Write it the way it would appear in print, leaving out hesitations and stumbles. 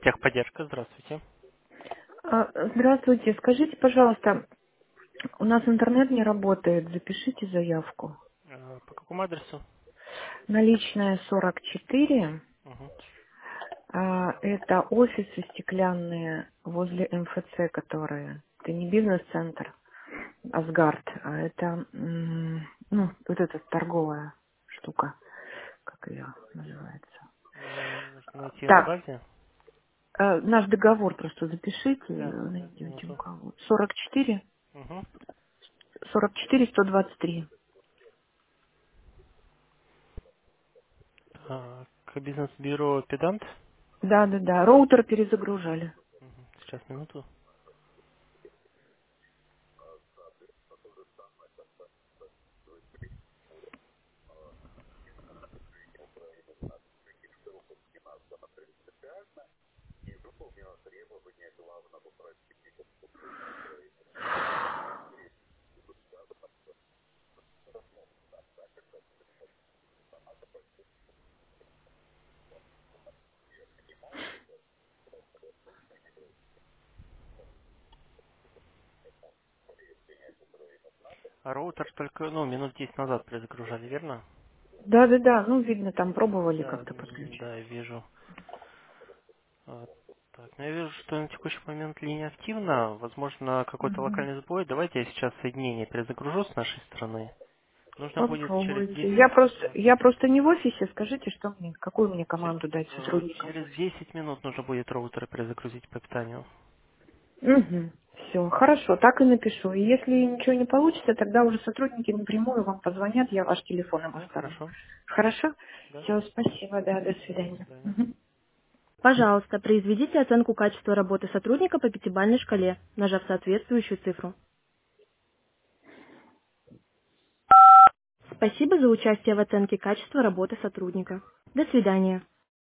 Техподдержка, здравствуйте. Здравствуйте. Скажите, пожалуйста, у нас интернет не работает. Запишите заявку. По какому адресу? Наличная 44. Мгм. Это офисы стеклянные возле МФЦ, которые. Это не бизнес-центр Асгард, а это, ну, вот эта торговая штука. Как ее называется? Мне нужно найти в Так, базе. наш договор просто запишите, Да, да, найдете у минуту. кого. 44, Угу. 44, 123. Так, бизнес-бюро Педант. Да. Роутер перезагружали. Мгм. Сейчас, минуту. А роутер только, ну, минут 10 назад перезагружали, верно? Да. Ну, видно, там пробовали Да, как-то подключить. да, я вижу. А, Так, ну я вижу, что на текущий момент линия активна. Возможно, какой-то Мгм. локальный сбой. Давайте я сейчас соединение перезагружу с нашей стороны. Нужно будет через Попробуйте. 10. Я просто не в офисе. Скажите, что мне, какую мне Че- команду дать сотрудникам в Через офисе? 10 минут нужно будет роутер перезагрузить по питанию. Угу. Все, хорошо, так и напишу. И если ничего не получится, тогда уже сотрудники напрямую вам позвонят, я ваш телефон им Да, оставлю. хорошо. Хорошо? Да, Все, спасибо, да, до до свидания. свидания. Мгм. Пожалуйста, произведите оценку качества работы сотрудника по пятибалльной шкале, нажав соответствующую цифру. Спасибо за участие в оценке качества работы сотрудника. До свидания.